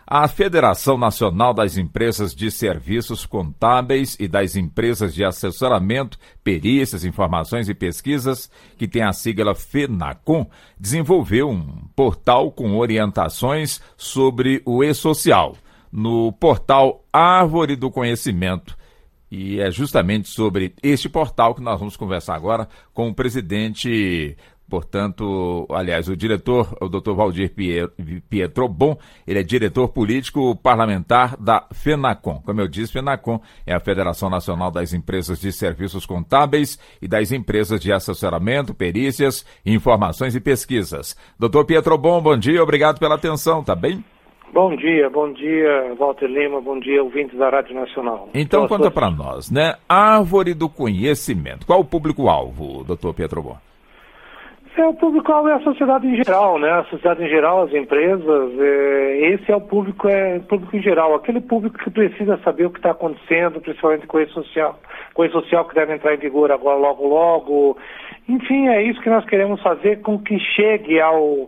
A Federação Nacional das Empresas de Serviços Contábeis e das Empresas de Assessoramento, Perícias, Informações e Pesquisas, que tem a sigla FENACON, desenvolveu um portal com orientações sobre o e-social, no portal Árvore do Conhecimento. E é justamente sobre este portal que nós vamos conversar agora com o presidente, portanto, aliás, o diretor, o Dr. Valdir Pietrobon. Ele é diretor político parlamentar da FENACON. Como eu disse, FENACON é a Federação Nacional das Empresas de Serviços Contábeis e das Empresas de Assessoramento, Perícias, Informações e Pesquisas. Dr. Pietrobon, bom dia, obrigado pela atenção, tá bem? Bom dia, Walter Lima, bom dia, ouvintes da Rádio Nacional. Então conta para nós, né? Árvore do Conhecimento. Qual o público-alvo, doutor Pietrobon? O público-alvo é a sociedade em geral, né? A sociedade em geral, as empresas, esse é o público em geral, aquele público que precisa saber o que está acontecendo, principalmente com a coisa social que deve entrar em vigor agora logo. Enfim, é isso que nós queremos fazer com que chegue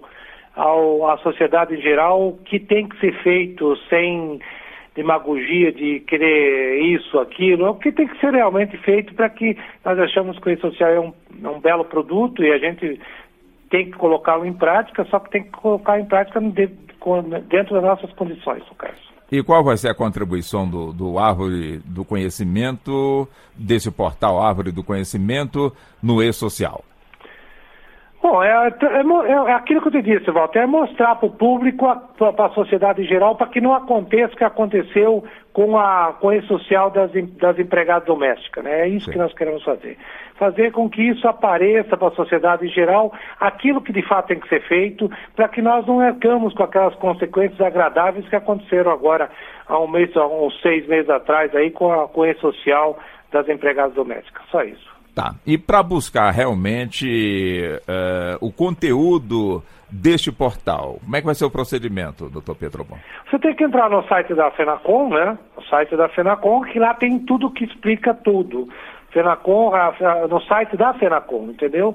à sociedade em geral, que tem que ser feito sem demagogia de querer isso, aquilo, o que tem que ser realmente feito para que nós achamos que o e-social é um belo produto e a gente tem que colocá-lo em prática, só que tem que colocar em prática dentro das nossas condições, no caso. E qual vai ser a contribuição do Árvore do Conhecimento, desse portal Árvore do Conhecimento, no e-social? Bom, é aquilo que eu te disse, Walter, é mostrar para o público, para a sociedade em geral, para que não aconteça o que aconteceu com o e-social das empregadas domésticas, né? É isso Sim. que nós queremos fazer. Fazer com que isso apareça para a sociedade em geral, aquilo que de fato tem que ser feito, para que nós não arcamos com aquelas consequências agradáveis que aconteceram agora há uns 6 meses atrás aí com o e-social das empregadas domésticas. Só isso. Tá. E para buscar realmente o conteúdo deste portal, como é que vai ser o procedimento, doutor Pietrobon? Você tem que entrar no site da FENACON, né? O site da FENACON, que lá tem tudo que explica tudo. FENACON, no site da FENACON, entendeu?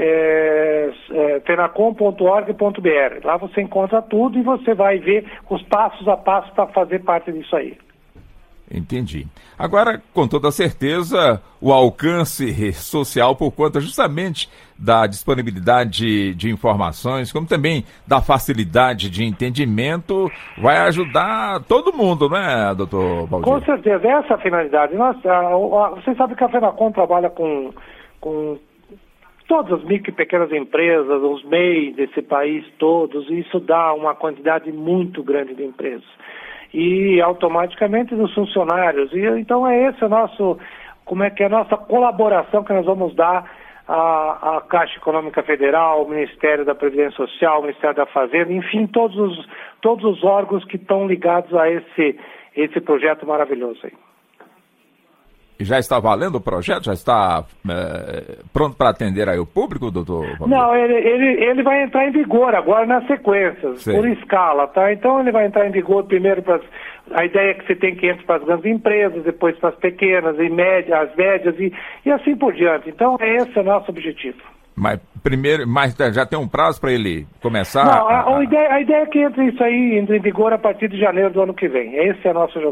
fenacon.org.br. Lá você encontra tudo e você vai ver os passos a passo para fazer parte disso aí. Entendi. Agora, com toda certeza, o alcance social por conta justamente da disponibilidade de informações, como também da facilidade de entendimento, vai ajudar todo mundo, não é, doutor Valdir? Com certeza, essa é a finalidade. Você sabe que a FENACON trabalha com todas as micro e pequenas empresas, os MEI desse país todos, e isso dá uma quantidade muito grande de empresas. E automaticamente dos funcionários. E então é esse a nossa colaboração que nós vamos dar à Caixa Econômica Federal, ao Ministério da Previdência Social, ao Ministério da Fazenda, enfim, todos os órgãos que estão ligados a esse projeto maravilhoso aí. E já está valendo o projeto? Já está pronto para atender aí o público, doutor Valdir? Não, ele vai entrar em vigor agora nas sequências, por escala, tá? Então ele vai entrar em vigor primeiro a ideia é que você tem que entrar para as grandes empresas, depois para as pequenas, as médias e assim por diante. Então esse é o nosso objetivo. Mas já tem um prazo para ele começar? Não, a ideia é que entre em vigor a partir de janeiro do ano que vem. Esse é nosso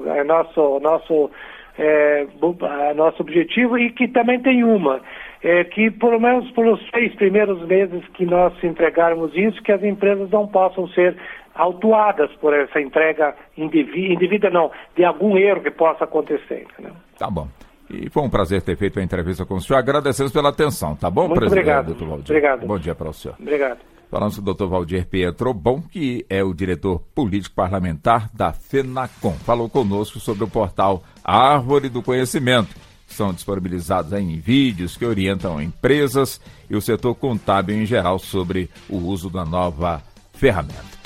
objetivo, e que também tem que pelo menos pelos 6 primeiros meses que nós entregarmos isso, que as empresas não possam ser autuadas por essa entrega indevida, não, de algum erro que possa acontecer. Entendeu? Tá bom. E foi um prazer ter feito a entrevista com o senhor. Agradecemos pela atenção, tá bom, Muito obrigado, doutor Valdir? Obrigado. Bom dia para o senhor. Obrigado. Falamos com o doutor Valdir Pietrobon, que é o diretor político parlamentar da FENACON. Falou conosco sobre o portal Árvore do Conhecimento. São disponibilizados em vídeos que orientam empresas e o setor contábil em geral sobre o uso da nova ferramenta.